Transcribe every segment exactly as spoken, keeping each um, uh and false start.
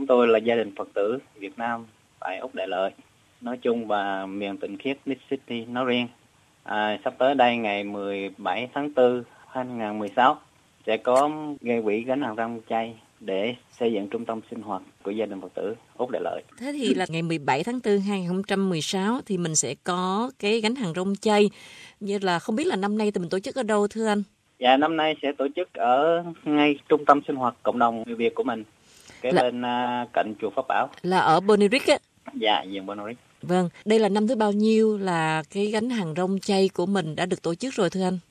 chúng tôi là gia đình Phật tử Việt Nam tại Úc Đại Lợi nói chung và miền Tịnh Khiết Mississippi nói riêng. À, sắp tới đây ngày mười bảy tháng tư hai nghìn không trăm mười sáu sẽ có gây quỹ gánh hàng rong chay để xây dựng trung tâm sinh hoạt của gia đình Phật tử Úc Đại Lợi. Thế thì là ngày mười bảy tháng tư hai nghìn không trăm mười sáu thì mình sẽ có cái gánh hàng rong chay. Như là không biết là năm nay thì mình tổ chức ở đâu thưa anh? Dạ, năm nay sẽ tổ chức ở ngay trung tâm sinh hoạt cộng đồng người Việt của mình, kế là... bên uh, cạnh chùa Pháp Bảo. Là ở Boneric á? Dạ, vườn Boneric. Vâng, đây là năm thứ bao nhiêu là cái gánh hàng rong chay của mình đã được tổ chức rồi thưa anh?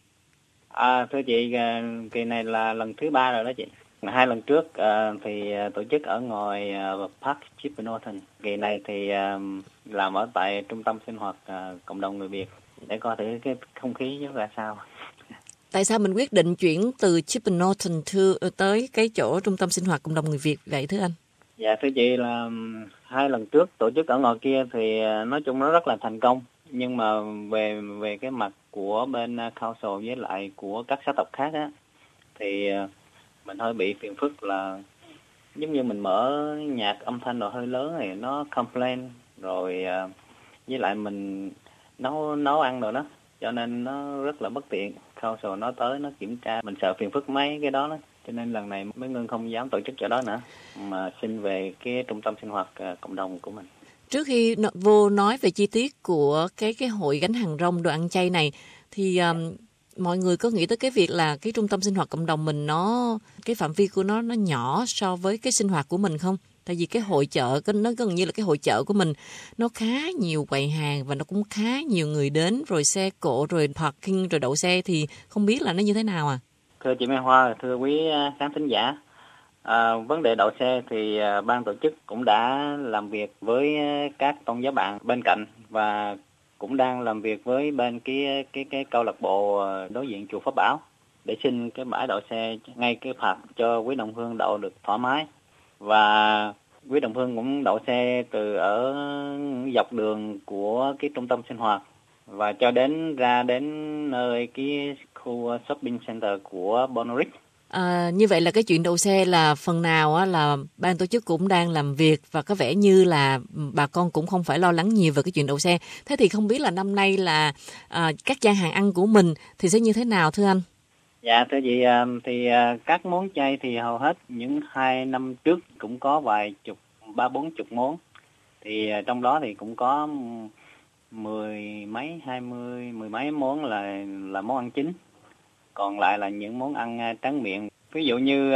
À, thưa chị, kỳ này là lần thứ ba rồi đó chị. Hai lần trước uh, thì tổ chức ở ngoài uh, Park Chippenham. Kỳ này thì uh, làm ở tại trung tâm sinh hoạt uh, cộng đồng người Việt để coi thử cái không khí như ra sao. Tại sao mình quyết định chuyển từ Chippenham tới cái chỗ trung tâm sinh hoạt cộng đồng người Việt vậy thưa anh? Dạ thưa chị, là hai lần trước tổ chức ở ngoài kia thì nói chung nó rất là thành công, nhưng mà về về cái mặt của bên council với lại của các xã tộc khác á thì mình hơi bị phiền phức là giống như mình mở nhạc âm thanh rồi hơi lớn thì nó complain rồi, với lại mình nấu nấu ăn rồi đó, cho nên nó rất là bất tiện. Council nó tới nó kiểm tra, mình sợ phiền phức mấy cái đó đó, cho nên lần này mấy ngân không dám tổ chức chỗ đó nữa mà xin về cái trung tâm sinh hoạt cộng đồng của mình. Trước khi vô nói về chi tiết của cái cái hội gánh hàng rong đồ ăn chay này thì um, mọi người có nghĩ tới cái việc là cái trung tâm sinh hoạt cộng đồng mình nó cái phạm vi của nó nó nhỏ so với cái sinh hoạt của mình không? Tại vì cái hội chợ nó gần như là cái hội chợ của mình nó khá nhiều quầy hàng và nó cũng khá nhiều người đến, rồi xe cộ rồi parking rồi đậu xe, thì không biết là nó như thế nào à? Thưa chị Mai Hoa, thưa quý khán thính giả, à, vấn đề đậu xe thì à, ban tổ chức cũng đã làm việc với các tôn giáo bạn bên cạnh và cũng đang làm việc với bên cái cái cái câu lạc bộ đối diện chùa Pháp Bảo để xin cái bãi đậu xe ngay cái phạt cho quý đồng hương đậu được thoải mái. Và quý đồng hương cũng đậu xe từ ở dọc đường của cái trung tâm sinh hoạt và cho đến ra đến nơi cái khu shopping center của Boneric. À, như vậy là cái chuyện đậu xe là phần nào á, là ban tổ chức cũng đang làm việc và có vẻ như là bà con cũng không phải lo lắng nhiều về cái chuyện đậu xe. Thế thì không biết là năm nay là à, các gian hàng ăn của mình thì sẽ như thế nào thưa anh? Dạ thưa chị, thì các món chay thì hầu hết những hai năm trước cũng có vài chục, ba bốn chục món. Thì trong đó thì cũng có mười mấy, hai mươi, mười mấy món là là món ăn chính. Còn lại là những món ăn tráng miệng. Ví dụ như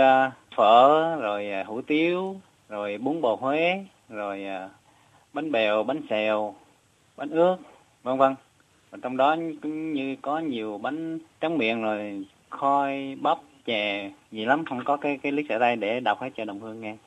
phở, rồi hủ tiếu, rồi bún bò Huế, rồi bánh bèo, bánh xèo, bánh ướt, vân vân. Và trong đó cũng như có nhiều bánh tráng miệng rồi khoai, bắp, chè, gì lắm, không có cái cái list ở đây để đọc hết cho đồng hương nghe.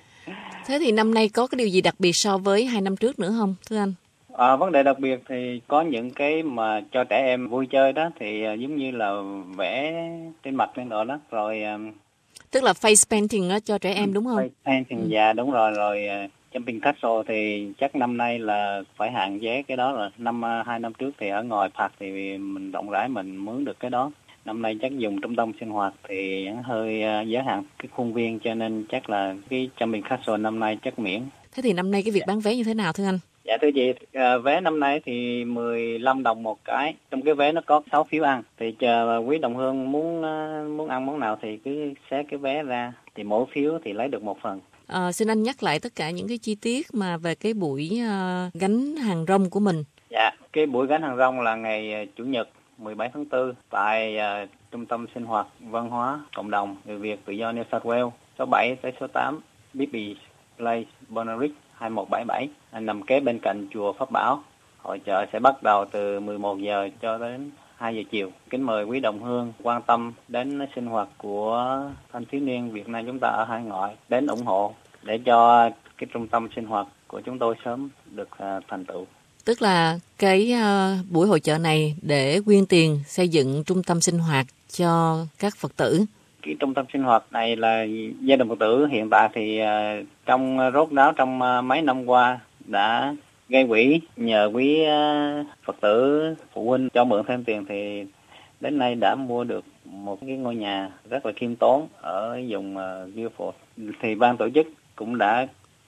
Thế thì năm nay có cái điều gì đặc biệt so với hai năm trước nữa không, thưa anh? À, vấn đề đặc biệt thì có những cái mà cho trẻ em vui chơi đó, thì uh, giống như là vẽ trên mặt lên đó đó, rồi um, tức là face painting đó cho trẻ em đúng không? Face painting, ừ. Dạ đúng rồi, rồi uh, jumping castle thì chắc năm nay là phải hạn chế cái đó rồi. Năm uh, hai năm trước thì ở ngoài park thì mình rộng rãi mình mướn được cái đó. Năm nay chắc dùng trung tâm sinh hoạt thì hơi uh, giới hạn cái khuôn viên, cho nên chắc là cái jumping castle năm nay chắc miễn. Thế thì năm nay cái việc bán vé như thế nào thưa anh? Dạ thưa chị, à, vé năm nay thì mười lăm đồng một cái. Trong cái vé nó có sáu phiếu ăn. Thì chờ quý đồng hương muốn muốn ăn món nào thì cứ xé cái vé ra. Thì mỗi phiếu thì lấy được một phần. À, xin anh nhắc lại tất cả những cái chi tiết mà về cái buổi uh, gánh hàng rong của mình. Dạ, cái buổi gánh hàng rong là ngày Chủ nhật mười bảy tháng tư tại uh, Trung tâm Sinh hoạt Văn hóa Cộng đồng Người Việt Tự do New South Wales, số bảy tới số tám Bibby Place, Boneric hai một bảy bảy, nằm kế bên cạnh chùa Pháp Bảo. Hội chợ sẽ bắt đầu từ mười một giờ cho đến hai giờ chiều. Kính mời quý đồng hương quan tâm đến sinh hoạt của thanh thiếu niên Việt Nam chúng ta ở hải ngoại đến ủng hộ để cho cái trung tâm sinh hoạt của chúng tôi sớm được uh, thành tựu. Tức là cái uh, buổi hội chợ này để quyên tiền xây dựng trung tâm sinh hoạt cho các Phật tử. Cái trung tâm sinh hoạt này là gia đình Phật tử hiện tại thì uh, trong rốt ráo trong uh, mấy năm qua đã gây quỹ nhờ quý uh, Phật tử phụ huynh cho mượn thêm tiền, thì đến nay đã mua được một cái ngôi nhà rất là khiêm tốn ở vùng uh, Guildford. Thì ban tổ chức cũng đã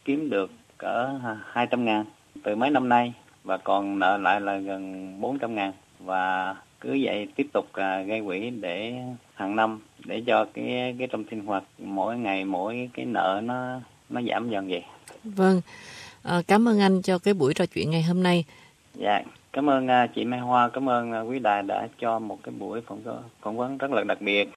kiếm được cỡ hai trăm ngàn từ mấy năm nay, và còn nợ lại là gần bốn trăm ngàn, và cứ vậy tiếp tục uh, gây quỹ để hàng năm để cho cái cái trong sinh hoạt mỗi ngày mỗi cái nợ nó nó giảm dần vậy. Vâng, à, cảm ơn anh cho cái buổi trò chuyện ngày hôm nay. Dạ, cảm ơn uh, chị Mai Hoa, cảm ơn uh, quý đài đã cho một cái buổi phỏng vấn rất là đặc biệt.